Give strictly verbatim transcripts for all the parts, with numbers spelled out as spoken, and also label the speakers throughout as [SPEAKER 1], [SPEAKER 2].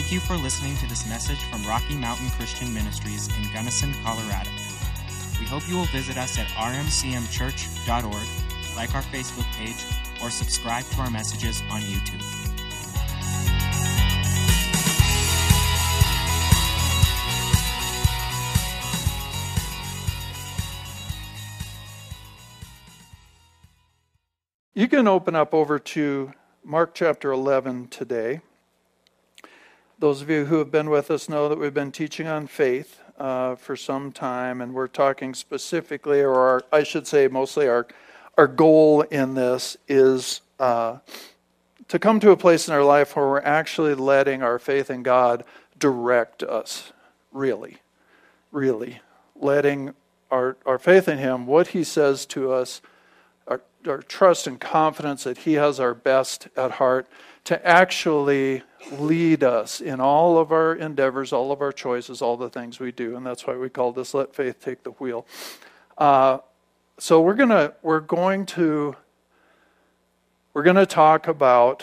[SPEAKER 1] Thank you for listening to this message from Rocky Mountain Christian Ministries in Gunnison, Colorado. We hope you will visit us at r m c m church dot org, like our Facebook page, or subscribe to our messages on YouTube.
[SPEAKER 2] You can open up over to Mark chapter eleven today. Those of you who have been with us know that we've been teaching on faith uh, for some time, and we're talking specifically, or our, I should say mostly our, our goal in this is uh, to come to a place in our life where we're actually letting our faith in God direct us, really, really. Letting our, our faith in Him, what He says to us, our, our trust and confidence that He has our best at heart, to actually lead us in all of our endeavors, all of our choices, all the things we do. And that's why we call this Let Faith Take the Wheel. Uh, so we're gonna we're going to we're gonna talk about,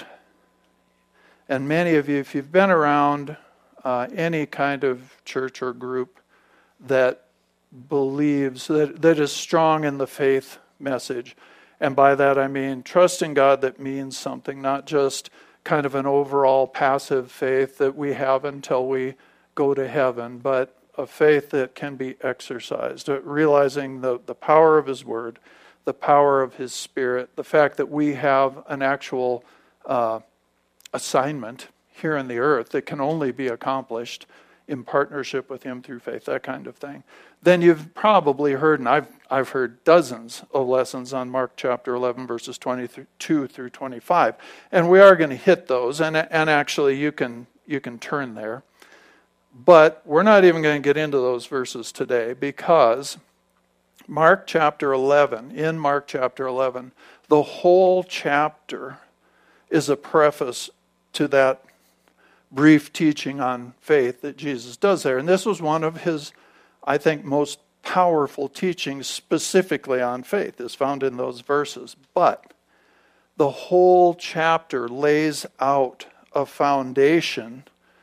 [SPEAKER 2] and many of you, if you've been around uh, any kind of church or group that believes that that is strong in the faith message, and by that I mean trust in God that means something, not just kind of an overall passive faith that we have until we go to heaven, but a faith that can be exercised, realizing the, the power of His Word, the power of His Spirit, the fact that we have an actual uh, assignment here on the earth that can only be accomplished in partnership with Him through faith, that kind of thing. Then you've probably heard, and I've I've heard dozens of lessons on Mark chapter eleven, verses twenty-two through twenty-five, and we are going to hit those. And and actually, you can you can turn there, but we're not even going to get into those verses today, because Mark chapter eleven, in Mark chapter eleven, the whole chapter is a preface to that brief teaching on faith that Jesus does there. And this was one of His, I think, most powerful teachings specifically on faith, is found in those verses. But the whole chapter lays out a foundation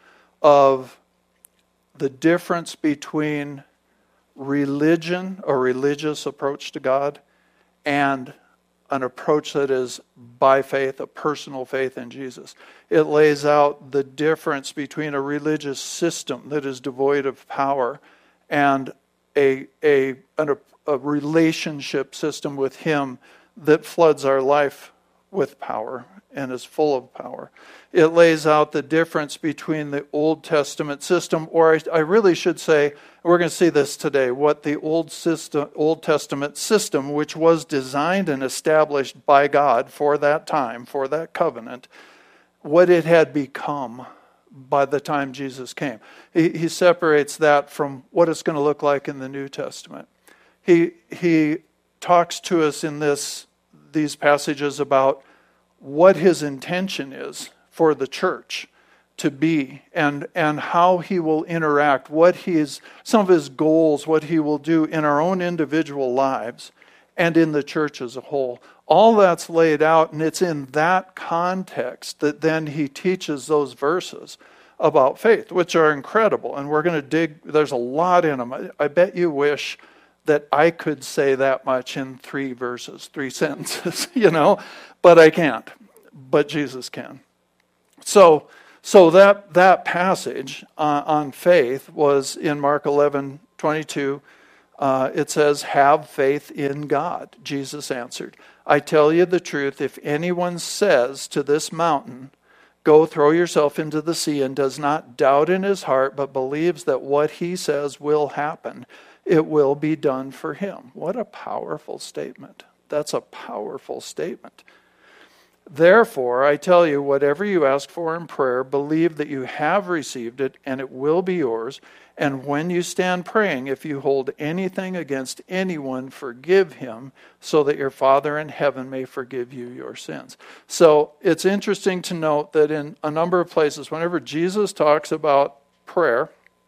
[SPEAKER 2] of the difference between religion, or religious approach to God, and an approach that is by faith, a personal faith in Jesus. It lays out the difference between a religious system that is devoid of power and a, a, a, a relationship system with Him that floods our life with power and is full of power. It lays out the difference between the Old Testament system, or I, I really should say, we're going to see this today, what the Old system, Old Testament system, which was designed and established by God for that time, for that covenant, what it had become by the time Jesus came. He, he separates that from what it's going to look like in the New Testament. He he talks to us in this these passages about what His intention is for the church to be, and and how He will interact, what He is, some of His goals, what He will do in our own individual lives and in the church as a whole. All that's laid out, and it's in that context that then He teaches those verses about faith, which are incredible. And we're going to dig, there's a lot in them. I, I bet you wish that I could say that much in three verses, three sentences, you know, but I can't. But Jesus can. So, so that that passage uh, on faith was in Mark eleven twenty-two. Uh, it says, "Have faith in God." Jesus answered, "I tell you the truth. If anyone says to this mountain, 'Go throw yourself into the sea,' and does not doubt in his heart, but believes that what he says will happen, it will be done for him." What a powerful statement. That's a powerful statement. "Therefore, I tell you, whatever you ask for in prayer, believe that you have received it, and it will be yours. And when you stand praying, if you hold anything against anyone, forgive him, so that your Father in heaven may forgive you your sins." So it's interesting to note that in a number of places, whenever Jesus talks about prayer,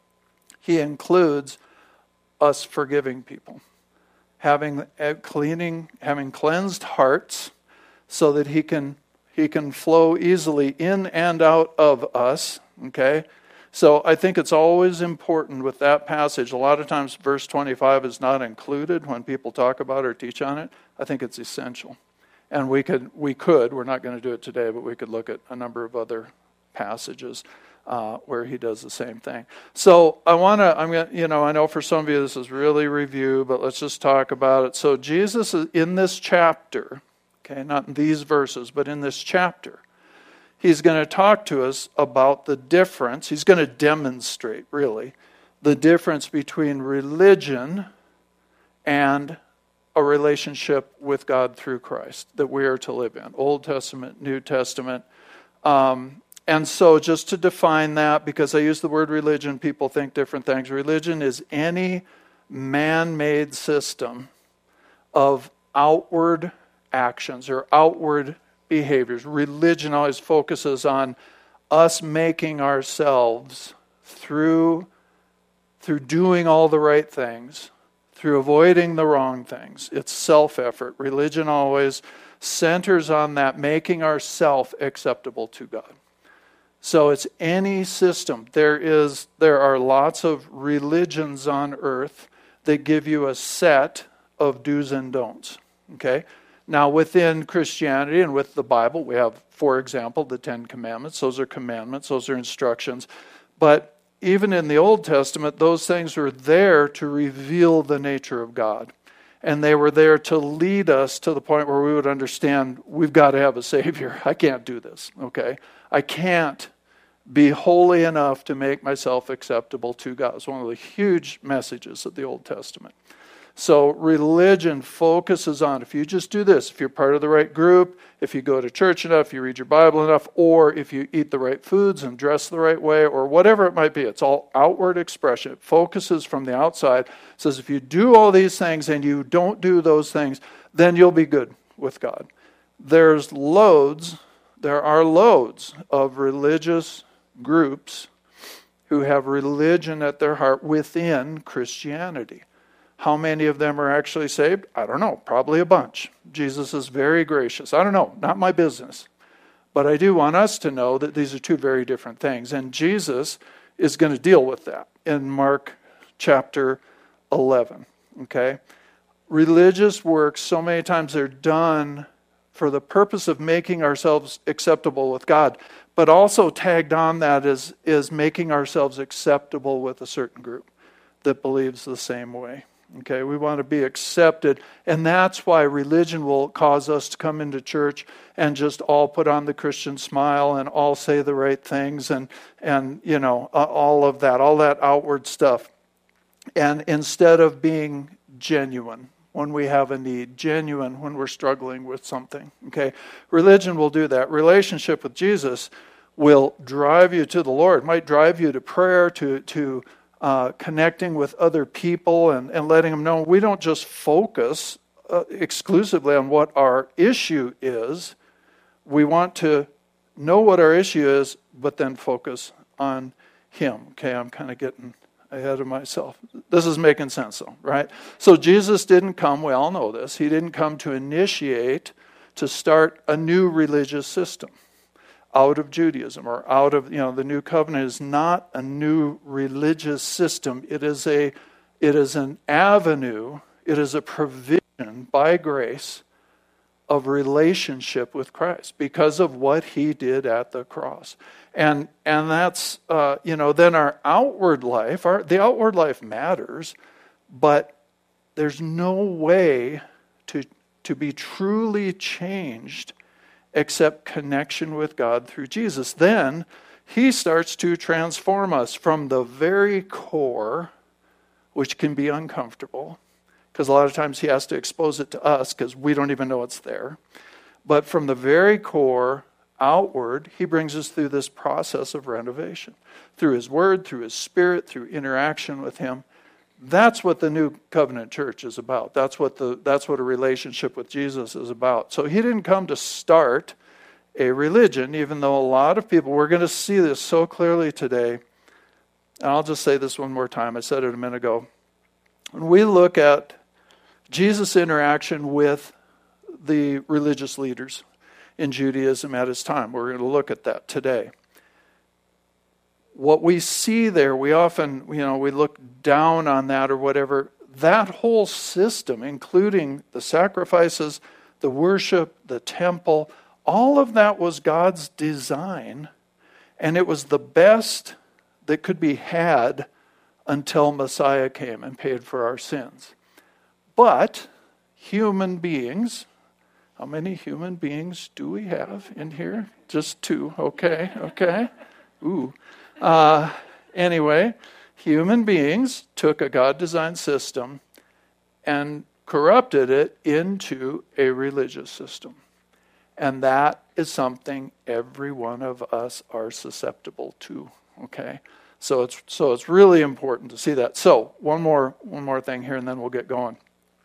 [SPEAKER 2] He includes us forgiving people, having cleaning, having cleansed hearts, so that he can he can flow easily in and out of us, okay? So I think it's always important with that passage. A lot of times verse twenty-five is not included when people talk about it or teach on it. I think it's essential. And we could, we could, we're not going to do it today, but we could look at a number of other passages uh, where he does the same thing. So I want to, I'm going to, you know, I know for some of you this is really review, but let's just talk about it. So Jesus is in this chapter, okay, not in these verses, but in this chapter, he's going to talk to us about the difference. He's going to demonstrate, really, the difference between religion and a relationship with God through Christ that we are to live in. Old Testament, New Testament. Um, and so just to define that, because I use the word religion, people think different things. Religion is any man-made system of outward actions or outward behaviors. Religion always focuses on us making ourselves through, through doing all the right things, through avoiding the wrong things. It's self-effort. Religion always centers on that, making ourselves acceptable to God. So it's any system. There is, there are lots of religions on earth that give you a set of do's and don'ts. Okay? Now within Christianity and with the Bible, we have, for example, the Ten Commandments. Those are commandments. Those are instructions. But even in the Old Testament, those things were there to reveal the nature of God. And they were there to lead us to the point where we would understand we've got to have a Savior. I can't do this, okay? I can't be holy enough to make myself acceptable to God. It's one of the huge messages of the Old Testament. So religion focuses on, if you just do this, if you're part of the right group, if you go to church enough, you read your Bible enough, or if you eat the right foods and dress the right way, or whatever it might be, it's all outward expression. It focuses from the outside. It says if you do all these things and you don't do those things, then you'll be good with God. There's loads, there are loads of religious groups who have religion at their heart within Christianity. How many of them are actually saved? I don't know. Probably a bunch. Jesus is very gracious. I don't know. Not my business. But I do want us to know that these are two very different things. And Jesus is going to deal with that in Mark chapter eleven. Okay? Religious works, so many times they're done for the purpose of making ourselves acceptable with God. But also tagged on that is, is making ourselves acceptable with a certain group that believes the same way. Okay, we want to be accepted, and that's why religion will cause us to come into church and just all put on the Christian smile and all say the right things and, and you know, all of that, all that outward stuff. And instead of being genuine when we have a need, genuine when we're struggling with something, okay? Religion will do that. Relationship with Jesus will drive you to the Lord, might drive you to prayer, to to Uh, connecting with other people and, and letting them know we don't just focus uh, exclusively on what our issue is. We want to know what our issue is, but then focus on Him. Okay, I'm kind of getting ahead of myself. This is making sense though, right? So Jesus didn't come, we all know this, He didn't come to initiate, to start a new religious system out of Judaism or out of, you know, the new covenant is not a new religious system. It is a, it is an avenue, it is a provision by grace of relationship with Christ because of what He did at the cross. And and that's, uh, you know, then our outward life, our the outward life matters, but there's no way to to be truly changed except connection with God through Jesus. Then He starts to transform us from the very core, which can be uncomfortable, because a lot of times He has to expose it to us because we don't even know it's there. But from the very core outward, He brings us through this process of renovation, through His Word, through His Spirit, through interaction with Him. That's what the New Covenant Church is about. That's what the that's what a relationship with Jesus is about. So He didn't come to start a religion, even though a lot of people, we're going to see this so clearly today. And I'll just say this one more time. I said it a minute ago. When we look at Jesus' interaction with the religious leaders in Judaism at His time, we're going to look at that today. what we see there, we often, you know, we look down on that or whatever. That whole system, including the sacrifices, the worship, the temple, all of that was God's design, and it was the best that could be had until Messiah came and paid for our sins. But human beings, how many human beings do we have in here? Just two, okay, okay. Ooh. Uh, anyway, human beings took a God-designed system and corrupted it into a religious system. And that is something every one of us are susceptible to, okay? So it's so it's really important to see that. So one more one more thing here, and then we'll get going.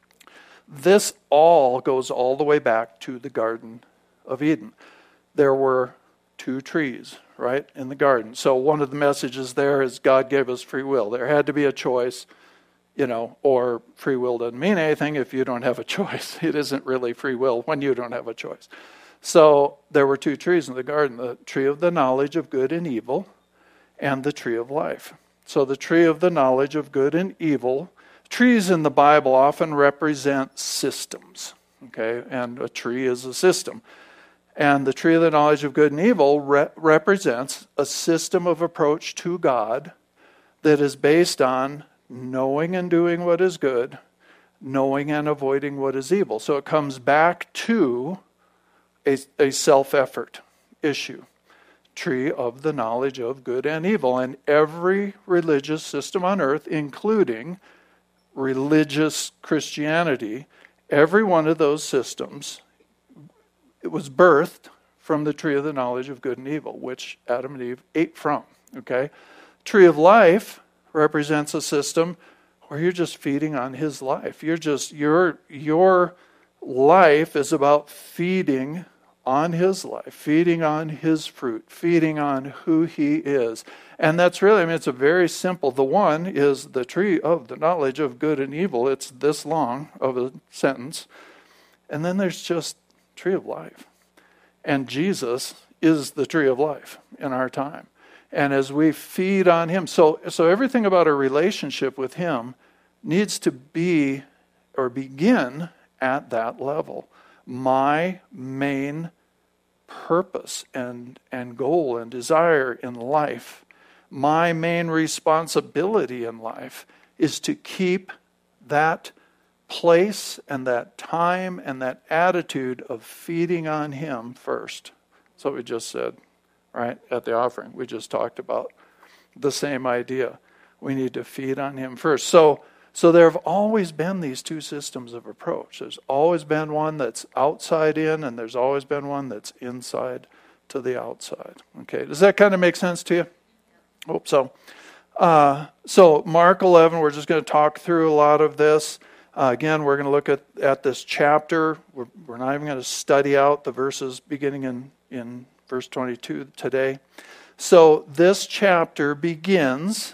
[SPEAKER 2] This all goes all the way back to the Garden of Eden. There were two trees, right, in the garden. So one of the messages there is God gave us free will. There had to be a choice, you know, or free will doesn't mean anything if you don't have a choice. It isn't really free will when you don't have a choice. So there were two trees in the garden, the tree of the knowledge of good and evil and the tree of life. So the tree of the knowledge of good and evil, trees in the Bible often represent systems, okay? And a tree is a system. And the tree of the knowledge of good and evil re- represents a system of approach to God that is based on knowing and doing what is good, knowing and avoiding what is evil. So it comes back to a, a self-effort issue. Tree of the knowledge of good and evil. And every religious system on earth, including religious Christianity, every one of those systems, it was birthed from the tree of the knowledge of good and evil, which Adam and Eve ate from, okay? Tree of life represents a system where you're just feeding on his life. You're just, your, your life is about feeding on his life, feeding on his fruit, feeding on who he is. And that's really, I mean, it's a very simple. The one is the tree of the knowledge of good and evil. It's this long of a sentence. And then there's just tree of life. And Jesus is the tree of life in our time. And as we feed on him, so, so everything about our relationship with him needs to be or begin at that level. My main purpose and, and goal and desire in life, my main responsibility in life is to keep that place and that time and that attitude of feeding on him first. That's what we just said, right, at the offering. We just talked about the same idea. We need to feed on him first. So So there have always been these two systems of approach. There's always been one that's outside in, and there's always been one that's inside to the outside. Okay, does that kind of make sense to you? Hope so. Uh, so Mark eleven, we're just going to talk through a lot of this. Uh, again, we're going to look at, at this chapter. We're, we're not even going to study out the verses beginning in, in verse twenty-two today. So this chapter begins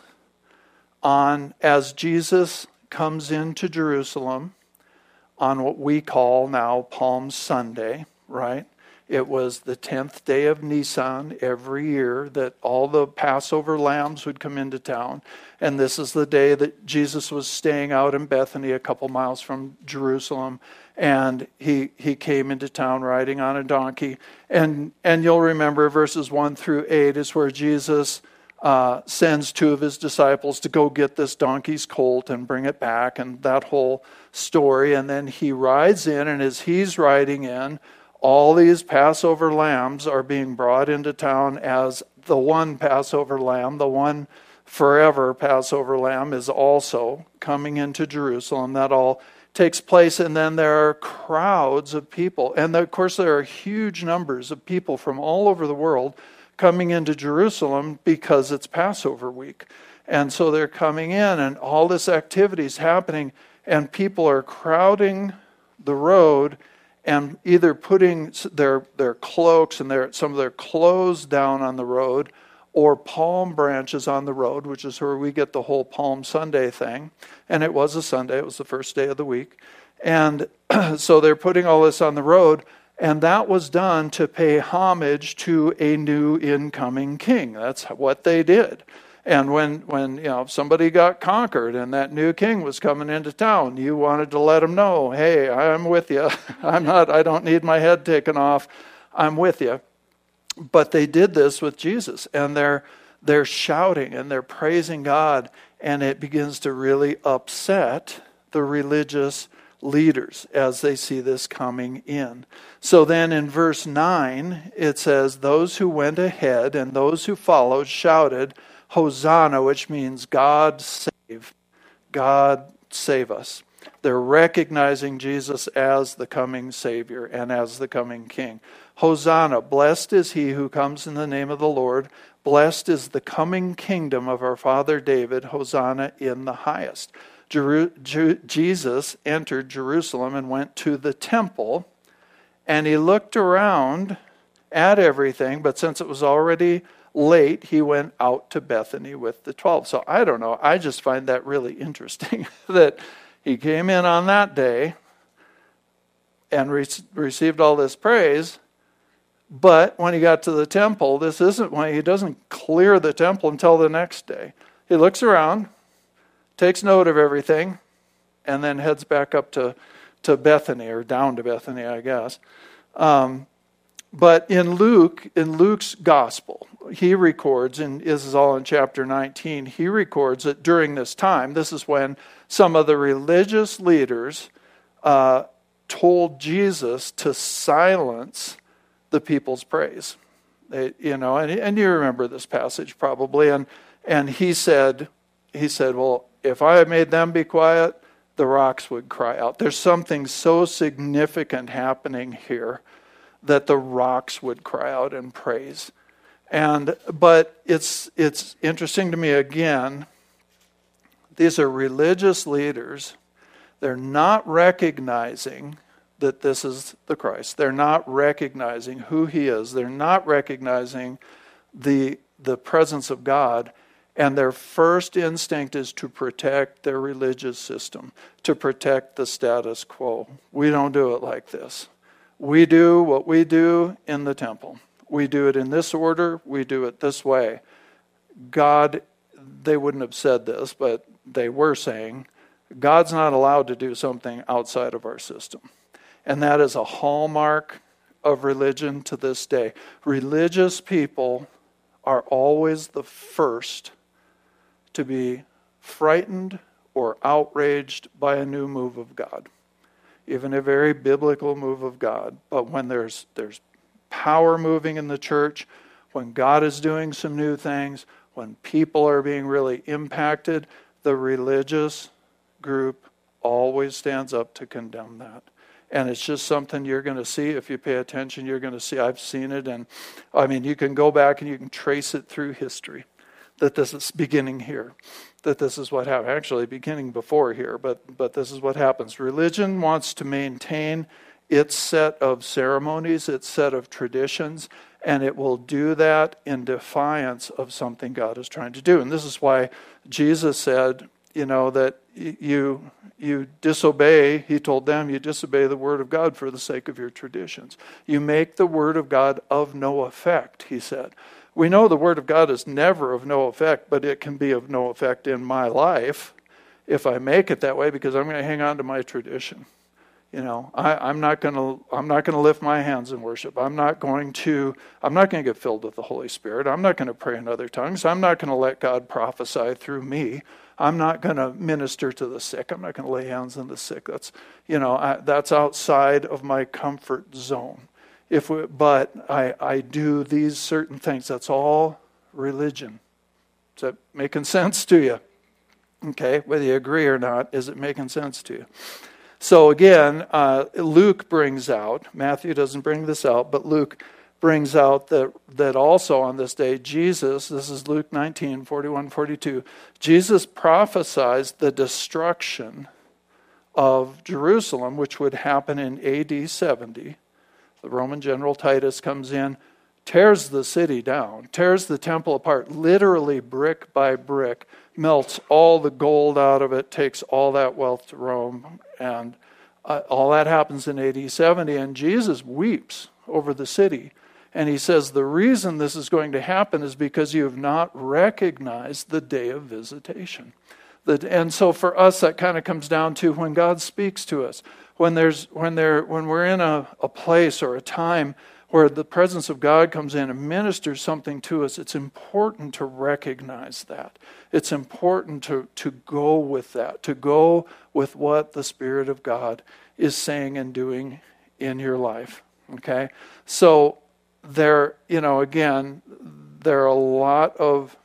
[SPEAKER 2] on as Jesus comes into Jerusalem on what we call now Palm Sunday, right? It was the tenth day of Nisan every year that all the Passover lambs would come into town. And this is the day that Jesus was staying out in Bethany, a couple miles from Jerusalem. And he he came into town riding on a donkey. And, and you'll remember verses one through eight is where Jesus Uh, sends two of his disciples to go get this donkey's colt and bring it back, and that whole story. And then he rides in, and as he's riding in, all these Passover lambs are being brought into town as the one Passover lamb, the one forever Passover lamb is also coming into Jerusalem. That all takes place, and then there are crowds of people. And of course, there are huge numbers of people from all over the world coming into Jerusalem because it's Passover week. And so they're coming in, and all this activity is happening, and people are crowding the road and either putting their their cloaks and their some of their clothes down on the road, or palm branches on the road, which is where we get the whole Palm Sunday thing. And it was a Sunday, it was the first day of the week. And so they're putting all this on the road, And that was done to pay homage to a new incoming king. That's what they did. And when, when you know somebody got conquered and that new king was coming into town, you wanted to let him know, hey, I'm with you. I'm not, I don't need my head taken off. I'm with you. But they did this with Jesus, and they're they're shouting and they're praising God, and it begins to really upset the religious leaders as they see this coming in. So then in verse nine, it says, those who went ahead and those who followed shouted, Hosanna, which means God save. God save us. They're recognizing Jesus as the coming Savior and as the coming King. Hosanna, blessed is he who comes in the name of the Lord. Blessed is the coming kingdom of our father David. Hosanna in the highest. Jeru- Ju- Jesus entered Jerusalem and went to the temple, and he looked around at everything, but since it was already late, he went out to Bethany with the twelve. So I don't know, I just find that really interesting that he came in on that day and re- received all this praise, but when he got to the temple, this isn't when he doesn't clear the temple until the next day. He looks around, takes note of everything, and then heads back up to, to Bethany, or down to Bethany, I guess. Um, but in Luke, in Luke's gospel, he records, and this is all in chapter nineteen, he records that during this time, this is when some of the religious leaders uh, told Jesus to silence the people's praise. They, you know, and, and you remember this passage probably, and and he said, he said, well, if I had made them be quiet, the rocks would cry out. There's something so significant happening here that the rocks would cry out in praise. And but it's it's interesting to me again, these are religious leaders. They're not recognizing that this is the Christ. They're not recognizing who he is. They're not recognizing the the presence of God. And their first instinct is to protect their religious system, to protect the status quo. We don't do it like this. We do what we do in the temple. We do it in this order. We do it this way. God, they wouldn't have said this, but they were saying, God's not allowed to do something outside of our system. And that is a hallmark of religion to this day. Religious people are always the first to be frightened or outraged by a new move of God, even a very biblical move of God. But when there's there's power moving in the church, when God is doing some new things, when people are being really impacted, the religious group always stands up to condemn that. And it's just something you're going to see if you pay attention. You're going to see, I've seen it, and I mean, you can go back and you can trace it through history, that this is beginning here, that this is what happened. Actually, beginning before here, but but this is what happens. Religion wants to maintain its set of ceremonies, its set of traditions, and it will do that in defiance of something God is trying to do. And this is why Jesus said, you know, that you you disobey, he told them, you disobey the word of God for the sake of your traditions. You make the word of God of no effect, he said. We know the word of God is never of no effect, but it can be of no effect in my life if I make it that way, because I'm going to hang on to my tradition. You know, I, I'm not going to I'm not going to lift my hands in worship. I'm not going to I'm not going to get filled with the Holy Spirit. I'm not going to pray in other tongues. I'm not going to let God prophesy through me. I'm not going to minister to the sick. I'm not going to lay hands on the sick. That's you know I, that's outside of my comfort zone. If we, but I, I do these certain things. That's all religion. Is that making sense to you? Okay, whether you agree or not, is it making sense to you? So again, uh, Luke brings out, Matthew doesn't bring this out, but Luke brings out that, that also on this day, Jesus, this is Luke nineteen, forty-one, forty-two, Jesus prophesies the destruction of Jerusalem, which would happen in A D seventy. The Roman general Titus comes in, tears the city down, tears the temple apart, literally brick by brick, melts all the gold out of it, takes all that wealth to Rome, and Uh, all that happens in A D seventy, and Jesus weeps over the city. And he says the reason this is going to happen is because you have not recognized the day of visitation. That, and so for us, that kind of comes down to when God speaks to us. When there's when there when we're in a, a place or a time where the presence of God comes in and ministers something to us, it's important to recognize that. It's important to, to go with that, to go with what the Spirit of God is saying and doing in your life. Okay? So there, you know, again, there are a lot of,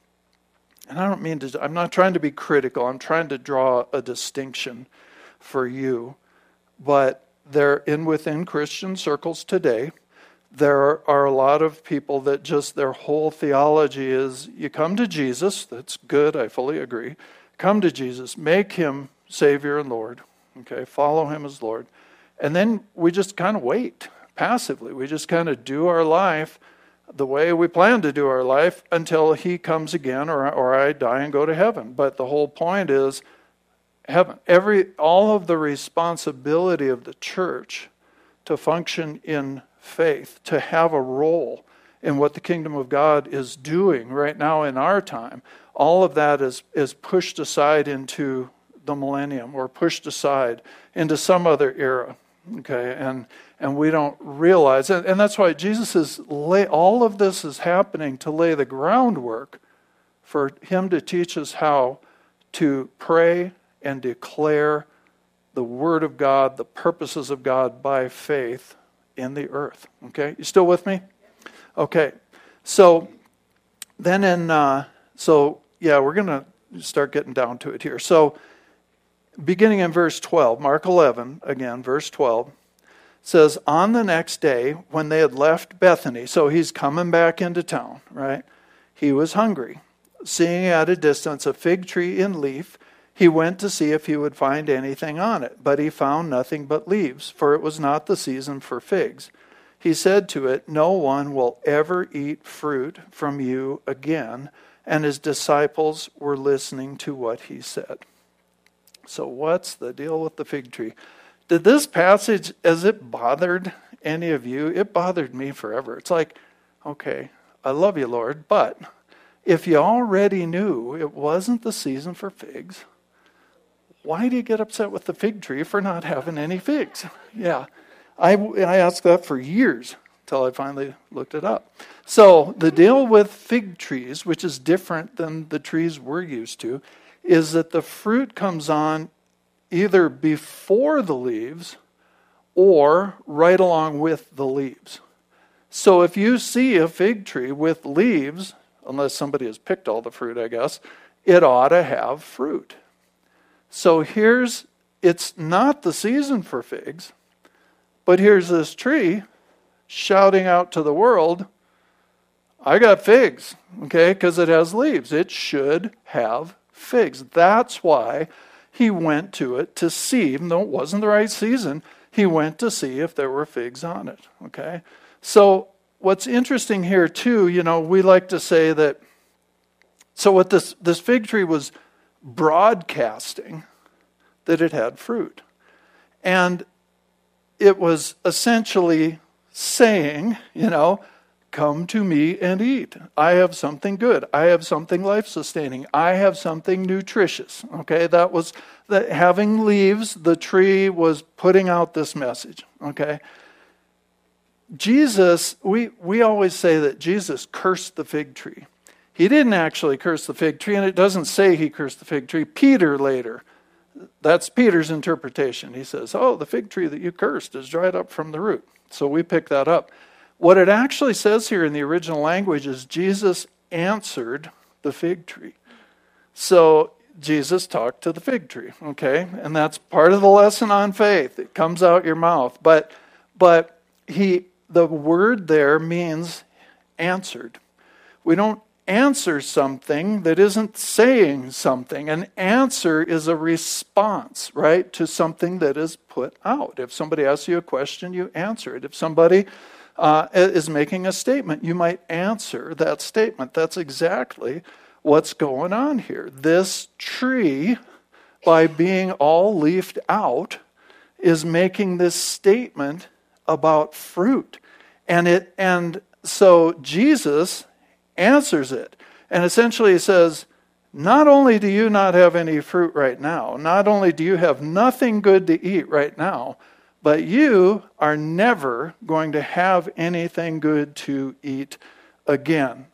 [SPEAKER 2] and I don't mean to, I'm not trying to be critical, I'm trying to draw a distinction for you, but there, in within Christian circles today, there are a lot of people that just their whole theology is, you come to Jesus, that's good, I fully agree. Come to Jesus, make him Savior and Lord, okay, follow him as Lord. And then we just kind of wait passively. We just kind of do our life the way we plan to do our life until he comes again or, or I die and go to heaven. But the whole point is, heaven, every all of the responsibility of the church to function in faith, to have a role in what the kingdom of God is doing right now in our time, all of that is, is pushed aside into the millennium or pushed aside into some other era. Okay, and and we don't realize, and, and that's why Jesus is, lay, all of this is happening to lay the groundwork for him to teach us how to pray and declare the word of God, the purposes of God by faith in the earth. Okay, you still with me? Okay, so then in, uh, so yeah, we're going to start getting down to it here. So beginning in verse twelve, Mark eleven, again, verse twelve, says, on the next day when they had left Bethany, so he's coming back into town, right? He was hungry. Seeing at a distance a fig tree in leaf, he went to see if he would find anything on it, but he found nothing but leaves, for it was not the season for figs. He said to it, no one will ever eat fruit from you again. And his disciples were listening to what he said. So what's the deal with the fig tree? Did this passage, has it bothered any of you? It bothered me forever. It's like, okay, I love you, Lord, but if you already knew it wasn't the season for figs, why do you get upset with the fig tree for not having any figs? Yeah, I, I asked that for years until I finally looked it up. So the deal with fig trees, which is different than the trees we're used to, is that the fruit comes on either before the leaves or right along with the leaves. So if you see a fig tree with leaves, unless somebody has picked all the fruit, I guess, it ought to have fruit. So here's, it's not the season for figs, but here's this tree shouting out to the world, I got figs, okay, because it has leaves. It should have figs. That's why he went to it to see, even though it wasn't the right season, he went to see if there were figs on it, okay? So what's interesting here too, you know, we like to say that, so what this, this fig tree was broadcasting that it had fruit. And it was essentially saying, you know, come to me and eat. I have something good. I have something life-sustaining. I have something nutritious. Okay, that was, that having leaves, the tree was putting out this message. Okay. Jesus, we, we always say that Jesus cursed the fig tree. He didn't actually curse the fig tree, and it doesn't say he cursed the fig tree. Peter later, that's Peter's interpretation. He says, oh, the fig tree that you cursed is dried up from the root. So we pick that up. What it actually says here in the original language is Jesus answered the fig tree. So Jesus talked to the fig tree, okay? And that's part of the lesson on faith. It comes out your mouth. But but he the word there means answered. We don't answer something that isn't saying something. An answer is a response, right, to something that is put out. If somebody asks you a question, you answer it. If somebody uh, is making a statement, you might answer that statement. That's exactly what's going on here. This tree, by being all leafed out, is making this statement about fruit. And it and so Jesus answers it. And essentially he says, not only do you not have any fruit right now, not only do you have nothing good to eat right now, but you are never going to have anything good to eat again.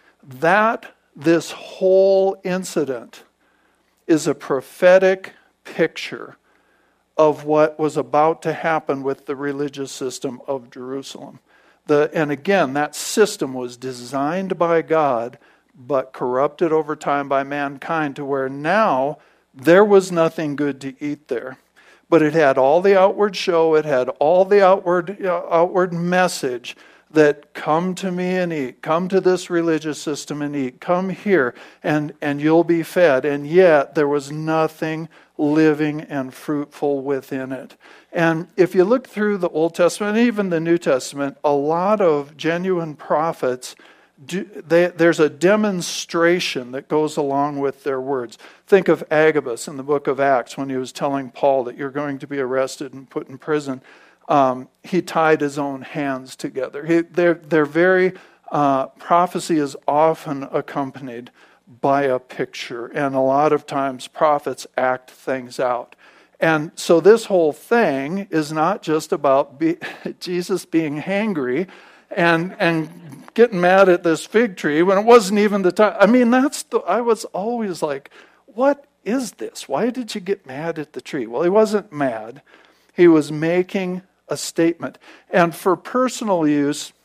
[SPEAKER 2] That, this whole incident, is a prophetic picture of what was about to happen with the religious system of Jerusalem. The, and again, that system was designed by God, but corrupted over time by mankind to where now there was nothing good to eat there. But it had all the outward show, it had all the outward, you know, outward message that come to me and eat, come to this religious system and eat, come here and, and you'll be fed. And yet there was nothing living and fruitful within it. And if you look through the Old Testament and even the New Testament, a lot of genuine prophets, do, they, there's a demonstration that goes along with their words. Think of Agabus in the book of Acts when he was telling Paul that you're going to be arrested and put in prison. Um, he tied his own hands together. He, they're, they're very, uh, prophecy is often accompanied by a picture. And a lot of times prophets act things out. And so this whole thing is not just about be, Jesus being hangry and and getting mad at this fig tree when it wasn't even the time. I mean, that's the, I was always like, what is this? Why did you get mad at the tree? Well, he wasn't mad. He was making a statement. And for personal use,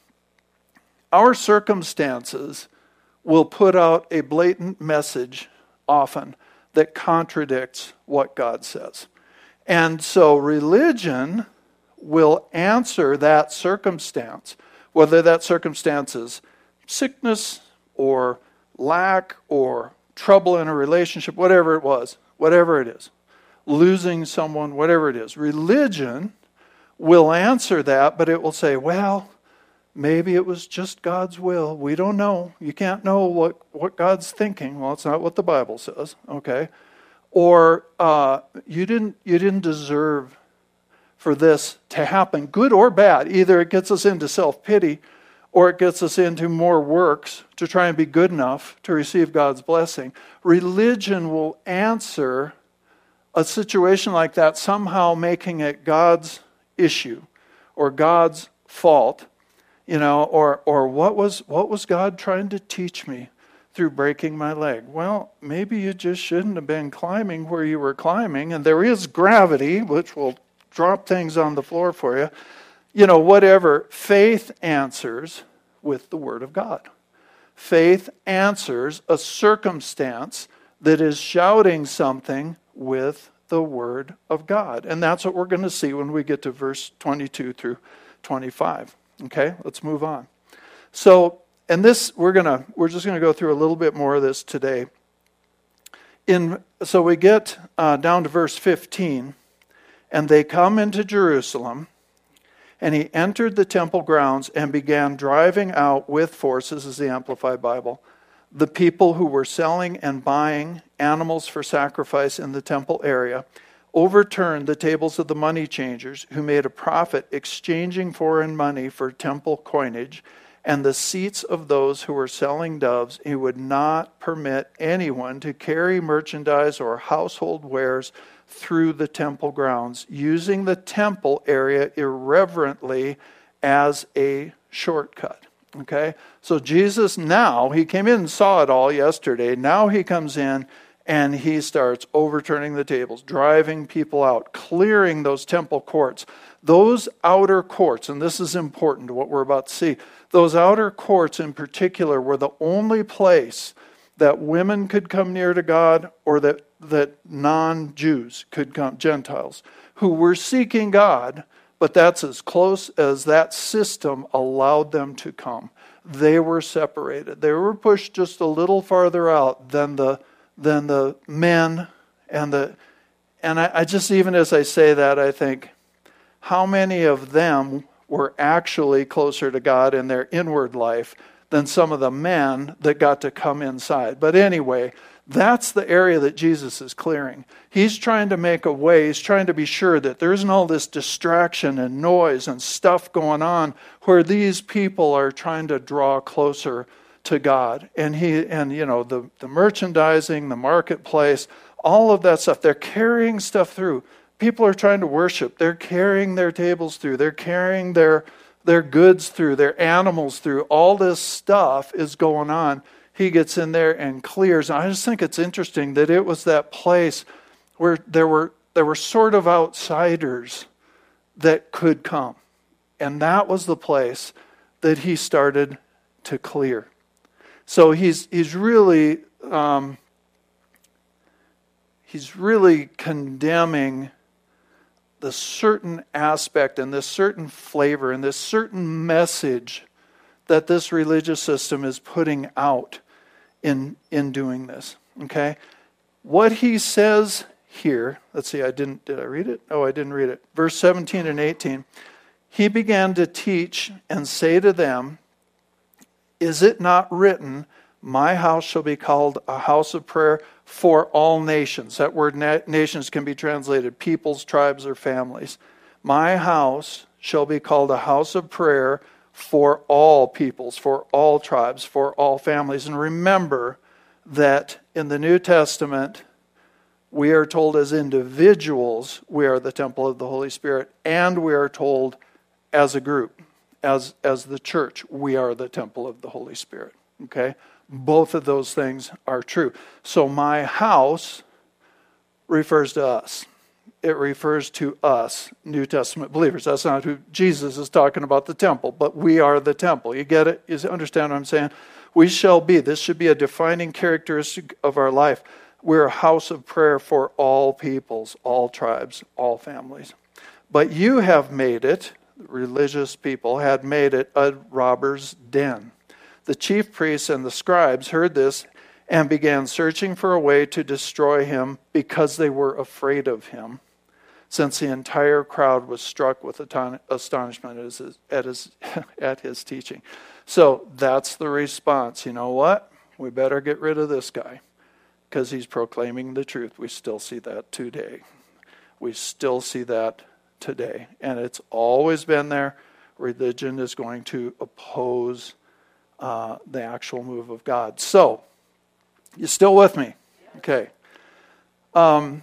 [SPEAKER 2] our circumstances will put out a blatant message often that contradicts what God says. And so religion will answer that circumstance, whether that circumstance is sickness or lack or trouble in a relationship, whatever it was, whatever it is, losing someone, whatever it is. Religion will answer that, but it will say, well, maybe it was just God's will. We don't know. You can't know what, what God's thinking. Well, it's not what the Bible says, okay? Or uh, you didn't you didn't deserve for this to happen, good or bad. Either it gets us into self-pity or it gets us into more works to try and be good enough to receive God's blessing. Religion will answer a situation like that, somehow making it God's issue or God's fault, you know, or or what was what was God trying to teach me through breaking my leg? Well, maybe you just shouldn't have been climbing where you were climbing, and there is gravity, which will drop things on the floor for you. You know, whatever. Faith answers with the Word of God. Faith answers a circumstance that is shouting something with the Word of God. And that's what we're going to see when we get to verse twenty-two through twenty-five. Okay, let's move on. So, and this, we're going to, we're just going to go through a little bit more of this today. In So we get uh, down to verse fifteen. And they come into Jerusalem, and he entered the temple grounds and began driving out with force, this is the Amplified Bible, the people who were selling and buying animals for sacrifice in the temple area, overturned the tables of the money changers who made a profit exchanging foreign money for temple coinage, and the seats of those who were selling doves. He would not permit anyone to carry merchandise or household wares through the temple grounds, using the temple area irreverently as a shortcut. Okay? So Jesus now, he came in and saw it all yesterday. Now he comes in and he starts overturning the tables, driving people out, clearing those temple courts. Those outer courts, and this is important to what we're about to see, those outer courts in particular were the only place that women could come near to God, or that, that non-Jews could come, Gentiles, who were seeking God, but that's as close as that system allowed them to come. They were separated. They were pushed just a little farther out than the than the men and the and I, I just, even as I say that, I think, how many of them were actually closer to God in their inward life than some of the men that got to come inside. But anyway, That's the area that Jesus is clearing. He's trying to make a way. He's trying to be sure that there isn't all this distraction and noise and stuff going on where these people are trying to draw closer to God. And he, and you know, the, the merchandising, the marketplace, all of that stuff, they're carrying stuff through. People are trying to worship. They're carrying their tables through. They're carrying their, their goods through, their animals through. All this stuff is going on. He gets in there and clears. And I just think it's interesting that it was that place where there were there were sort of outsiders that could come. And that was the place that he started to clear. So he's he's really um, he's really condemning the certain aspect and this certain flavor and this certain message that this religious system is putting out in in doing this. Okay? What he says here, let's see, I didn't did I read it? Oh, I didn't read it. Verse seventeen and eighteen. He began to teach and say to them, "Is it not written, my house shall be called a house of prayer for all nations?" That word na- nations can be translated peoples, tribes, or families. My house shall be called a house of prayer for all peoples, for all tribes, for all families. And remember that in the New Testament, we are told as individuals we are the temple of the Holy Spirit, and we are told as a group, as, as the church, we are the temple of the Holy Spirit. Okay? Both of those things are true. So my house refers to us. It refers to us, New Testament believers. That's not who Jesus is talking about, the temple, but we are the temple. You get it? You understand what I'm saying? We shall be. This should be a defining characteristic of our life. We're a house of prayer for all peoples, all tribes, all families. But you have made it, religious people had made it a robber's den. The chief priests and the scribes heard this and began searching for a way to destroy him because they were afraid of him, since the entire crowd was struck with astonishment at his, at his, at his teaching. So that's the response. You know what? We better get rid of this guy because he's proclaiming the truth. We still see that today. We still see that today. And it's always been there. Religion is going to oppose uh, the actual move of God. So, you still with me? Okay. Um,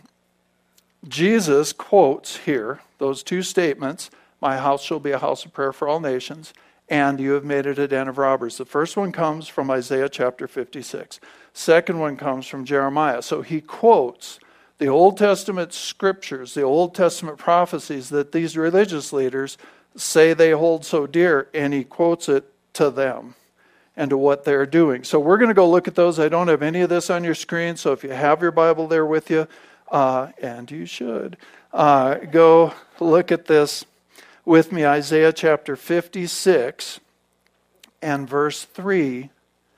[SPEAKER 2] Jesus quotes here those two statements, my house shall be a house of prayer for all nations, and you have made it a den of robbers. The first one comes from Isaiah chapter fifty-six. Second one comes from Jeremiah. So he quotes the Old Testament scriptures, the Old Testament prophecies that these religious leaders say they hold so dear, and he quotes it to them and to what they're doing. So we're going to go look at those. I don't have any of this on your screen, so if you have your Bible there with you, uh, and you should, uh, go look at this with me. Isaiah chapter fifty-six and verse three.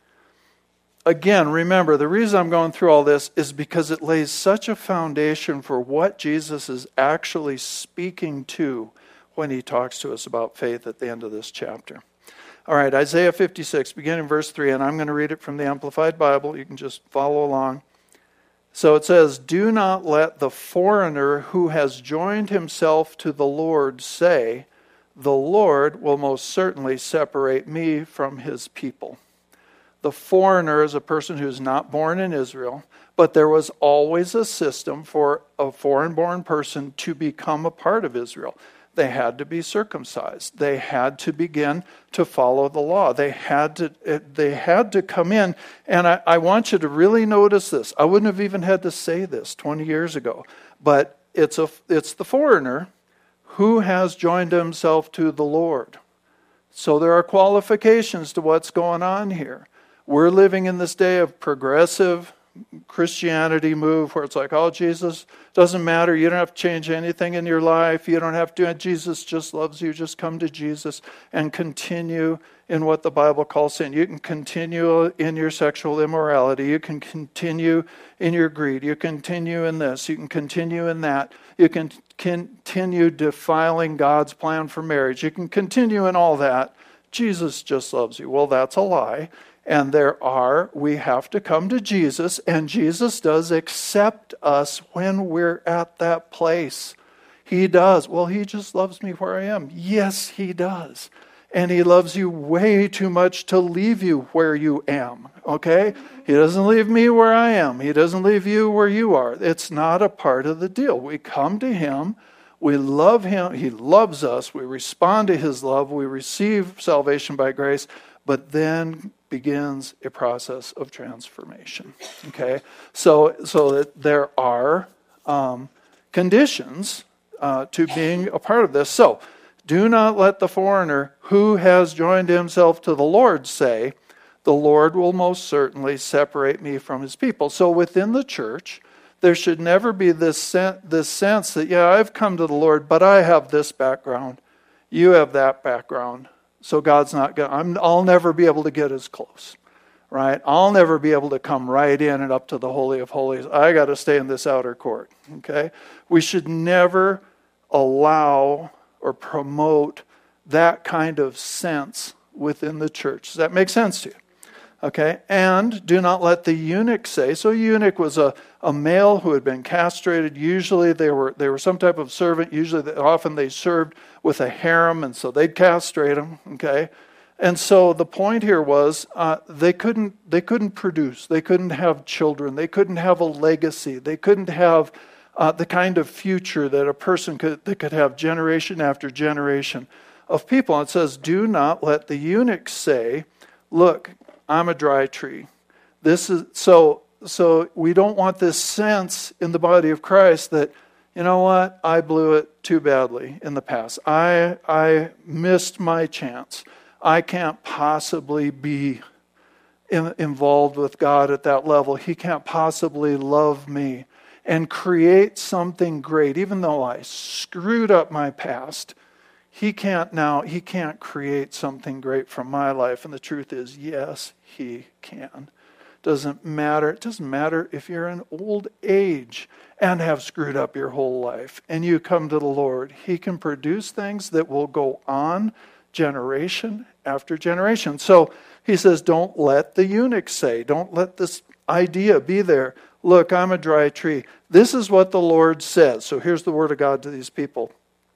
[SPEAKER 2] Again, remember, the reason I'm going through all this is because it lays such a foundation for what Jesus is actually speaking to when he talks to us about faith at the end of this chapter. All right, Isaiah fifty-six, beginning in verse three, and I'm going to read it from the Amplified Bible. You can just follow along. So it says, "Do not let the foreigner who has joined himself to the Lord say, 'The Lord will most certainly separate me from his people.'" The foreigner is a person who is not born in Israel, but there was always a system for a foreign-born person to become a part of Israel. They had to be circumcised. They had to begin to follow the law. They had to they had to come in. And I, I want you to really notice this. I wouldn't have even had to say this twenty years ago. But it's a it's the foreigner who has joined himself to the Lord. So there are qualifications to what's going on here. We're living in this day of progressive Christianity move where it's like, oh, Jesus, doesn't matter. You don't have to change anything in your life. You don't have to. Jesus just loves you. Just come to Jesus and continue in what the Bible calls sin. You can continue in your sexual immorality. You can continue in your greed. You continue in this. You can continue in that. You can continue defiling God's plan for marriage. You can continue in all that. Jesus just loves you. Well, that's a lie. And there are, we have to come to Jesus, and Jesus does accept us when we're at that place. He does. Well, he just loves me where I am. Yes, he does. And he loves you way too much to leave you where you am, okay? He doesn't leave me where I am. He doesn't leave you where you are. It's not a part of the deal. We come to him. We love him. He loves us. We respond to his love. We receive salvation by grace. But then begins a process of transformation. Okay, so so that there are um, conditions uh, to being a part of this. So do not let the foreigner who has joined himself to the Lord say, "The Lord will most certainly separate me from his people." So within the church, there should never be this sen- this sense that, yeah, I've come to the Lord, but I have this background, you have that background. So God's not going to, I'll never be able to get as close, right? I'll never be able to come right in and up to the Holy of Holies. I got to stay in this outer court, okay? We should never allow or promote that kind of sense within the church. Does that make sense to you? Okay, and do not let the eunuch say. So a eunuch was a, a male who had been castrated. Usually they were they were some type of servant. Usually, they, often they served with a harem, and so they'd castrate them. Okay, and so the point here was uh, they couldn't they couldn't produce. They couldn't have children. They couldn't have a legacy. They couldn't have uh, the kind of future that a person could that could have generation after generation of people. And it says, do not let the eunuch say, "Look, I'm a dry tree." This is so so we don't want this sense in the body of Christ that, you know what, I blew it too badly in the past. I I missed my chance. I can't possibly be in, involved with God at that level. He can't possibly love me and create something great. Even though I screwed up my past, He can't now, he can't create something great from my life. And the truth is, yes, he can. Doesn't matter. It doesn't matter if you're in old age and have screwed up your whole life and you come to the Lord. He can produce things that will go on generation after generation. So he says, don't let the eunuch say, don't let this idea be there. Look, I'm a dry tree. This is what the Lord says. So here's the word of God to these people.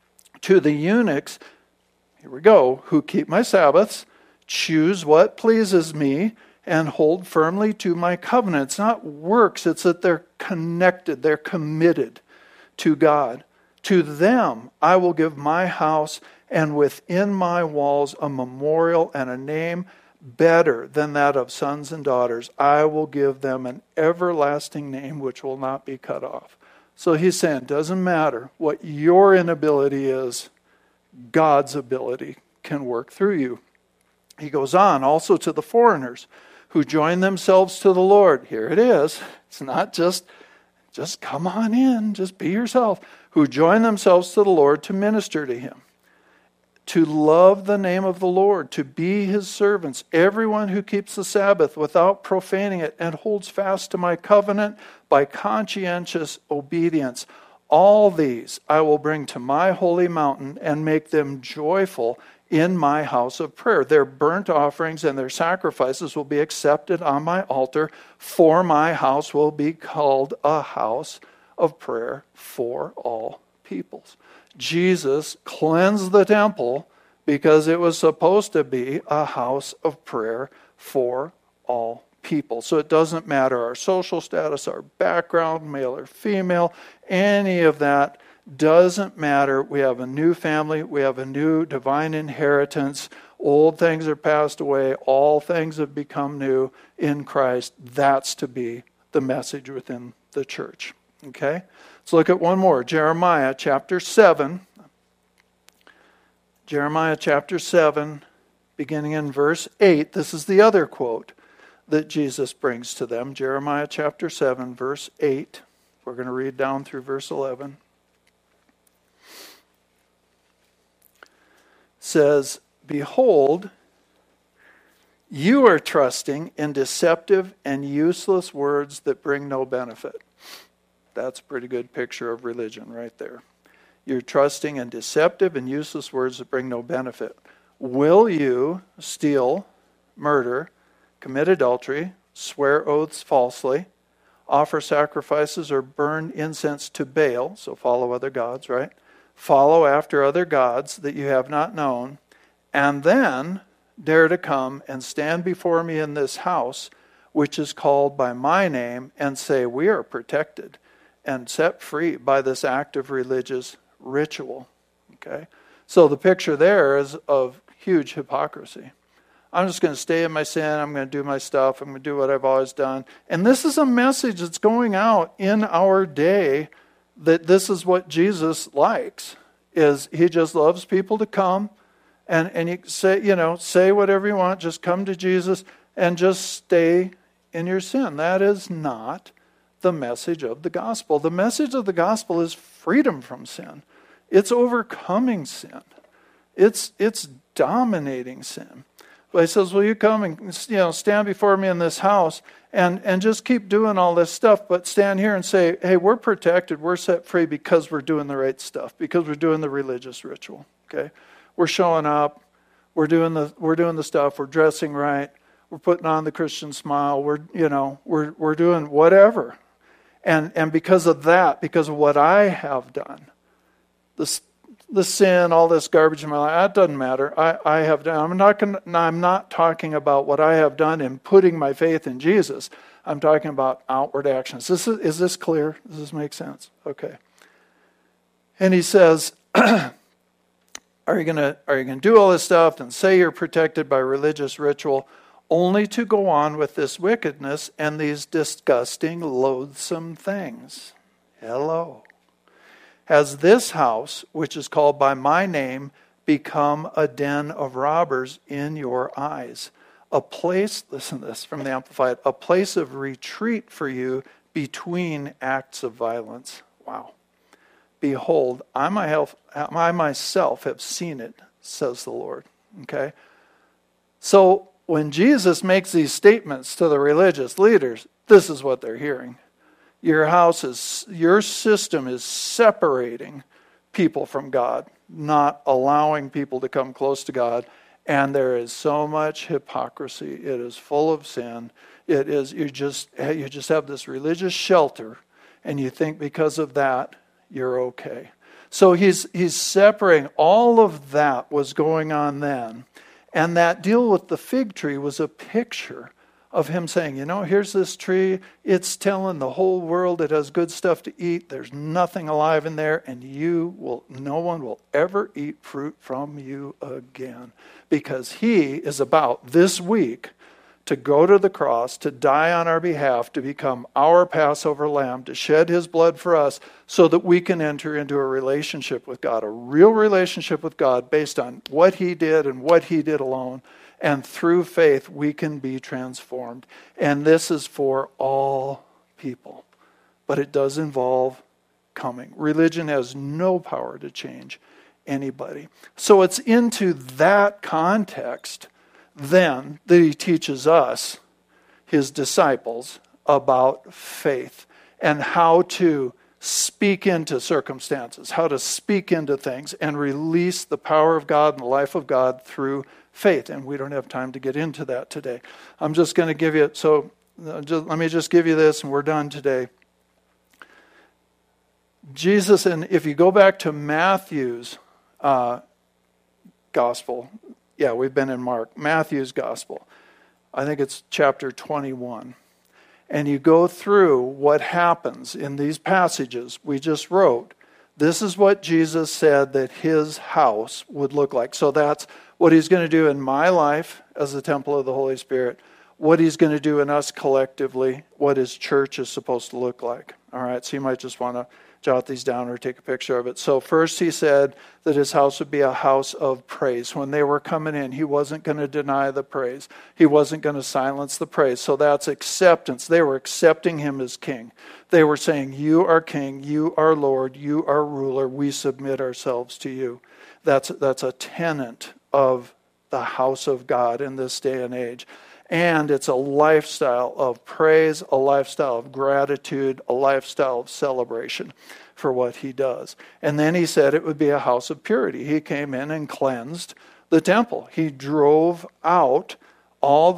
[SPEAKER 2] To the eunuchs, here we go, who keep my Sabbaths, choose what pleases me, and hold firmly to my covenant. It's not works, it's that they're connected, they're committed to God. To them I will give my house, and within my walls a memorial and a name better than that of sons and daughters. I will give them an everlasting name which will not be cut off. So he's saying, doesn't matter what your inability is, God's ability can work through you. He goes on, also to the foreigners who join themselves to the Lord. Here it is. It's not just, just come on in, just be yourself. Who join themselves to the Lord to minister to him. To love the name of the Lord, to be his servants. Everyone who keeps the Sabbath without profaning it and holds fast to my covenant by conscientious obedience. All these I will bring to my holy mountain and make them joyful in my house of prayer. Their burnt offerings and their sacrifices will be accepted on my altar, for my house will be called a house of prayer for all peoples. Jesus cleansed the temple because it was supposed to be a house of prayer for all people. So it doesn't matter our social status, our background, male or female, any of that doesn't matter. We have a new family. We have a new divine inheritance. Old things are passed away. All things have become new in Christ. That's to be the message within the church. Okay? Let's look at one more. Jeremiah chapter seven. Jeremiah chapter seven, beginning in verse eight. This is the other quote that Jesus brings to them. Jeremiah chapter seven, verse eight. We're going to read down through verse eleven. Says, behold, you are trusting in deceptive and useless words that bring no benefit. That's a pretty good picture of religion right there. You're trusting in deceptive and useless words that bring no benefit. Will you steal, murder, commit adultery, swear oaths falsely, offer sacrifices or burn incense to Baal, so follow other gods, right? Follow after other gods that you have not known, and then dare to come and stand before me in this house, which is called by my name, and say, we are protected and set free by this act of religious ritual. Okay? So the picture there is of huge hypocrisy. I'm just going to stay in my sin. I'm going to do my stuff. I'm going to do what I've always done. And this is a message that's going out in our day, that this is what Jesus likes, is he just loves people to come and, and you say, you know, say whatever you want. Just come to Jesus and just stay in your sin. That is not the message of the gospel. The message of the gospel is freedom from sin. It's overcoming sin. It's it's dominating sin. But he says, will you come and, you know, stand before me in this house and, and just keep doing all this stuff, but stand here and say, hey, we're protected, we're set free because we're doing the right stuff, because we're doing the religious ritual. Okay? We're showing up, we're doing the we're doing the stuff, we're dressing right, we're putting on the Christian smile, we're you know, we're we're doing whatever. And and because of that, because of what I have done, this the sin, all this garbage in my life, that doesn't matter. I, I have done. I'm not gonna, I'm not talking about what I have done in putting my faith in Jesus. I'm talking about outward actions. This is, is this clear? Does this make sense? Okay. And he says, are you gonna are you gonna do all this stuff and say you're protected by religious ritual, only to go on with this wickedness and these disgusting, loathsome things? Hello. Has this house, which is called by my name, become a den of robbers in your eyes? A place, listen to this from the Amplified, a place of retreat for you between acts of violence. Wow. Behold, I myself, I myself have seen it, says the Lord. Okay? So when Jesus makes these statements to the religious leaders, this is what they're hearing. Your house is, your system is separating people from God, not allowing people to come close to God. And there is so much hypocrisy. It is full of sin. It is, you just, you just have this religious shelter, and you think because of that, you're okay. So he's, he's separating. All of that was going on then. And that deal with the fig tree was a picture of him saying, you know, here's this tree. It's telling the whole world it has good stuff to eat. There's nothing alive in there, and you will, no one will ever eat fruit from you again. Because he is about this week to go to the cross, to die on our behalf, to become our Passover lamb, to shed his blood for us so that we can enter into a relationship with God, a real relationship with God based on what he did and what he did alone. And through faith, we can be transformed. And this is for all people. But it does involve coming. Religion has no power to change anybody. So it's into that context, then, that he teaches us, his disciples, about faith and how to speak into circumstances, how to speak into things and release the power of God and the life of God through faith. And we don't have time to get into that today. I'm just going to give you, so uh, just, let me just give you this and we're done today. Jesus, and if you go back to Matthew's uh, gospel, yeah, we've been in Mark, Matthew's gospel. I think it's chapter twenty-one. And you go through what happens in these passages we just wrote. This is what Jesus said that his house would look like. So that's what he's going to do in my life as the temple of the Holy Spirit, what he's going to do in us collectively, what his church is supposed to look like. All right, so you might just want to jot these down or take a picture of it. So first he said that his house would be a house of praise. When they were coming in, he wasn't going to deny the praise. He wasn't going to silence the praise. So that's acceptance. They were accepting him as king. They were saying, you are king, you are Lord, you are ruler, we submit ourselves to you. That's, that's a tenet of the house of God in this day and age. And it's a lifestyle of praise, a lifestyle of gratitude, a lifestyle of celebration for what he does. And then he said it would be a house of purity. He came in and cleansed the temple. He drove out all the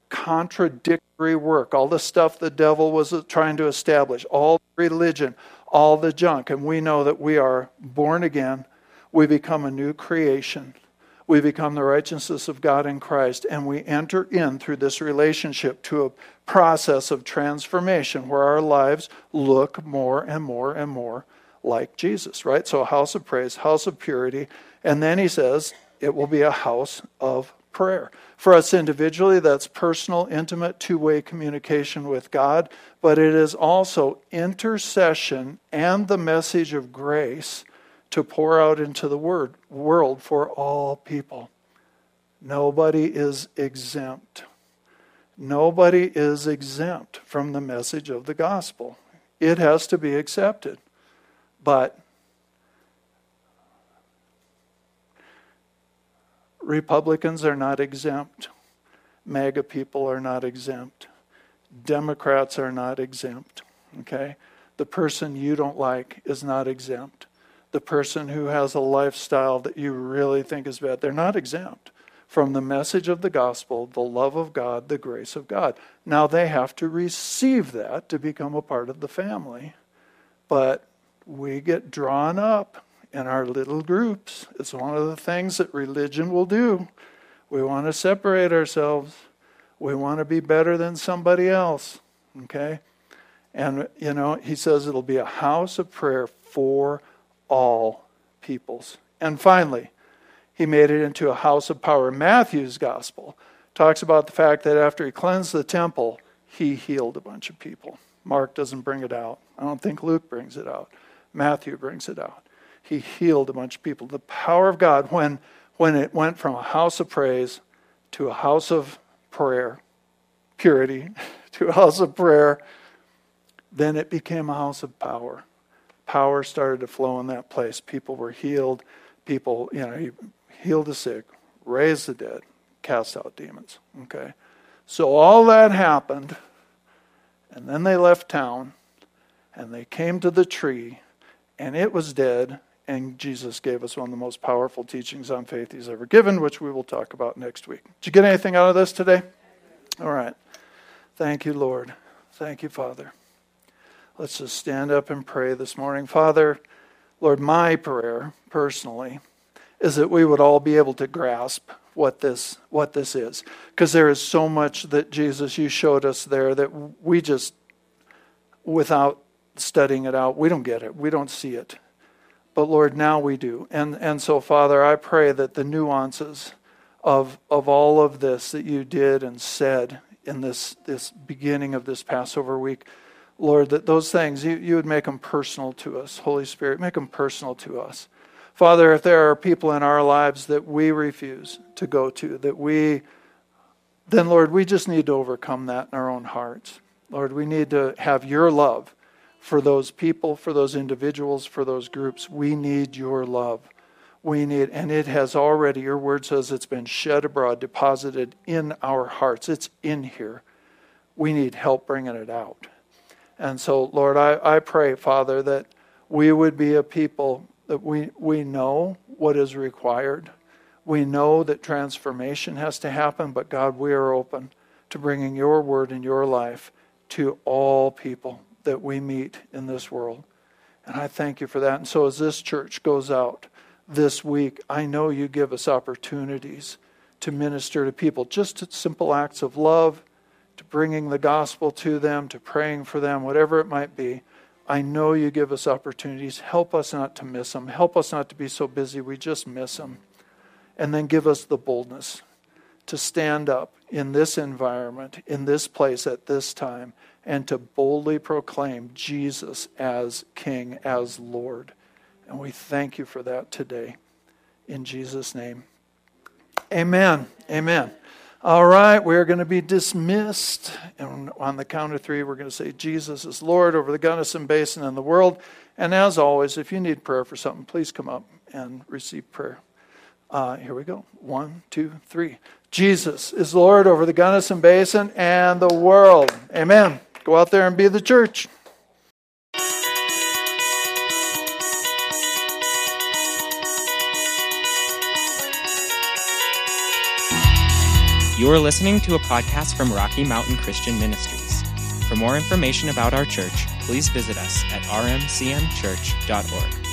[SPEAKER 2] contradictory work, all the stuff the devil was trying to establish, all religion, all the junk. And we know that we are born again. We become a new creation. We become the righteousness of God in Christ. And we enter in through this relationship to a process of transformation where our lives look more and more and more like Jesus, right? So a house of praise, house of purity. And then he says it will be a house of prayer. For us individually, that's personal, intimate, two-way communication with God, but it is also intercession and the message of grace to pour out into the word, world for all people. Nobody is exempt. Nobody is exempt from the message of the gospel. It has to be accepted. But Republicans are not exempt. MAGA people are not exempt. Democrats are not exempt. Okay? The person you don't like is not exempt. The person who has a lifestyle that you really think is bad, they're not exempt from the message of the gospel, the love of God, the grace of God. Now they have to receive that to become a part of the family. But we get drawn up in our little groups. It's one of the things that religion will do. We want to separate ourselves. We want to be better than somebody else. Okay? And, you know, he says it'll be a house of prayer for all peoples. And finally, he made it into a house of power. Matthew's gospel talks about the fact that after he cleansed the temple, he healed a bunch of people. Mark doesn't bring it out. I don't think Luke brings it out. Matthew brings it out. He healed a bunch of people. The power of God, when, when it went from a house of praise to a house of prayer, purity, to a house of prayer, then it became a house of power. Power started to flow in that place. People were healed. People, you know, he healed the sick, raised the dead, cast out demons. Okay? So all that happened, and then they left town, and they came to the tree, and it was dead, and Jesus gave us one of the most powerful teachings on faith he's ever given, which we will talk about next week. Did you get anything out of this today? All right. Thank you, Lord. Thank you, Father. Let's just stand up and pray this morning. Father, Lord, my prayer, personally, is that we would all be able to grasp what this what this is. Because there is so much that, Jesus, you showed us there that we just, without studying it out, we don't get it. We don't see it. But Lord, now we do. And and so, Father, I pray that the nuances of of all of this that you did and said in this, this beginning of this Passover week, Lord, that those things, you, you would make them personal to us. Holy Spirit, make them personal to us. Father, if there are people in our lives that we refuse to go to, that we, then Lord, we just need to overcome that in our own hearts. Lord, we need to have your love for those people, for those individuals, for those groups. We need your love. We need, and it has already, your word says it's been shed abroad, deposited in our hearts. It's in here. We need help bringing it out. And so, Lord, I, I pray, Father, that we would be a people that we, we know what is required. We know that transformation has to happen, but God, we are open to bringing your word and your life to all people that we meet in this world. And I thank you for that. And so as this church goes out this week, I know you give us opportunities to minister to people, just simple acts of love, to bringing the gospel to them, to praying for them, whatever it might be. I know you give us opportunities. Help us not to miss them. Help us not to be so busy we just miss them. And then give us the boldness to stand up in this environment, in this place at this time, and to boldly proclaim Jesus as King, as Lord. And we thank you for that today. In Jesus' name. Amen. Amen. All right, we're going to be dismissed. And on the count of three, we're going to say, Jesus is Lord over the Gunnison Basin and the world. And as always, if you need prayer for something, please come up and receive prayer. Uh, here we go. One, two, three. Jesus is Lord over the Gunnison Basin and the world. Amen. Go out there and be the church.
[SPEAKER 1] You are listening to a podcast from Rocky Mountain Christian Ministries. For more information about our church, please visit us at r m c m church dot org.